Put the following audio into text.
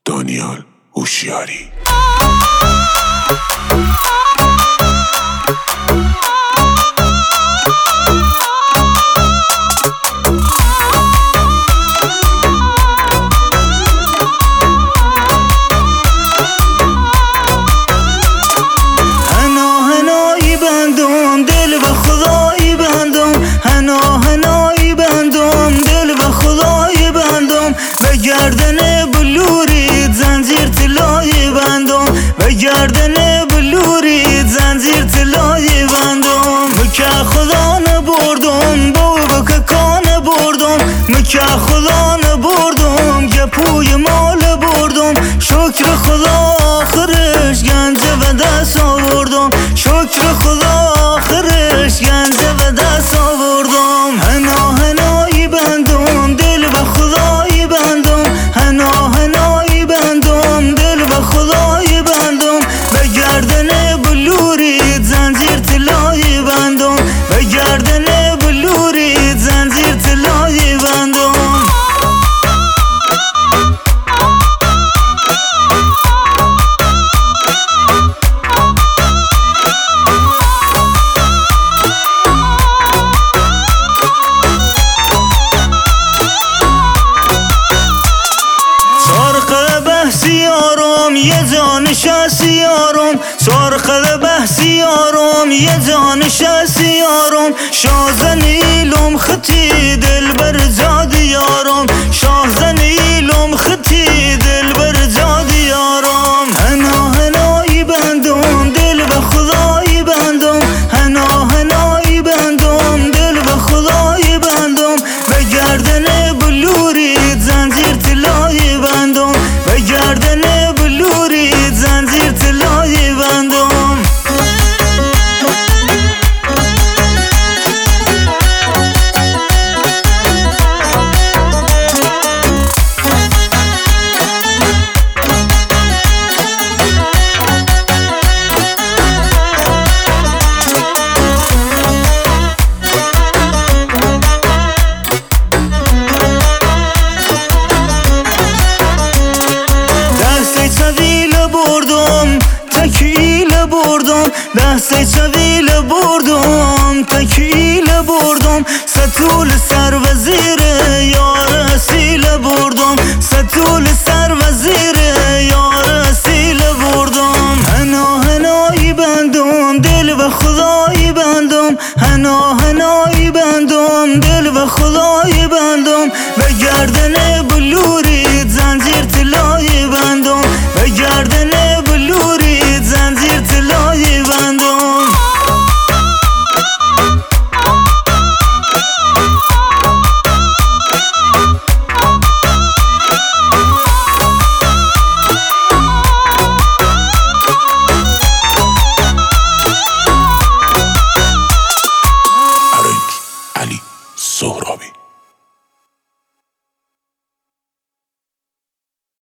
دانیال هوشیاری. گردن بلورید زنجیر طلای بندم و گردن بلورید زنجیر طلای بندم مکه خدا نبردم بابا کان بردم مکه خدا نبردم گپوی مال بردم شکر خدا آخرش گنجه و دست آوردم شکر خدا آخرش گنجه و دست آوردم هنایی بندم دل به خدای بندم هنایی بندم دل به خدای بندم به گردن بلورید زنجیر طلای بندم به گردن بلورید زنجیر طلای بندم یه جان شاسیارم سرخل بحثیارم یه جان شاسیارم شازنیلم خطی دل بر جادیارم شازنیلم خطی دل بر جادیارم هنایی بندم دل به خدای بندم هنایی بندم دل به خدای بندم به گردن بلورید زنجیر طلای بندم به گردن بلورید زنجیر طلای بندم دست چویل بردم تکیل بردم ستول سر وزیر یار اصیل بردم ستول سر وزیر یار اصیل بردم هنایی بندم دل به خدای بندم هنایی بندم دل به خدای